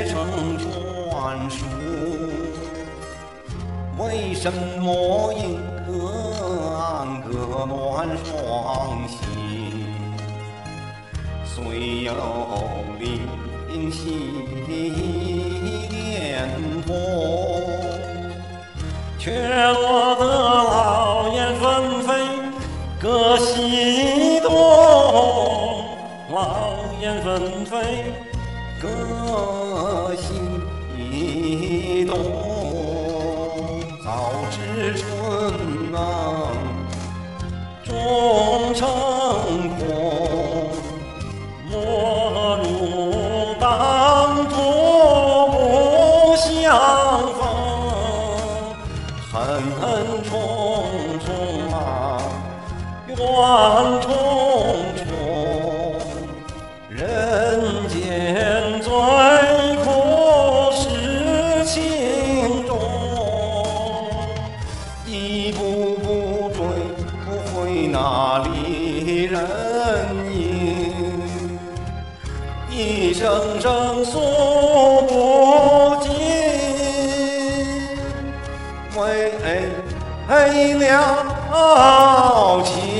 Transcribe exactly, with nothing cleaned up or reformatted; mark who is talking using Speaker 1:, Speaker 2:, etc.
Speaker 1: 成传说。为什么应各安各暖双心？虽有灵犀点通，却落得老燕纷飞各西东。老燕纷飞各西东，早知春能终成空，莫如当初不相逢。恨恨重重啊，怨重重，人间最苦是情重。一步步追不回那离人影，一声声诉不尽，为了情。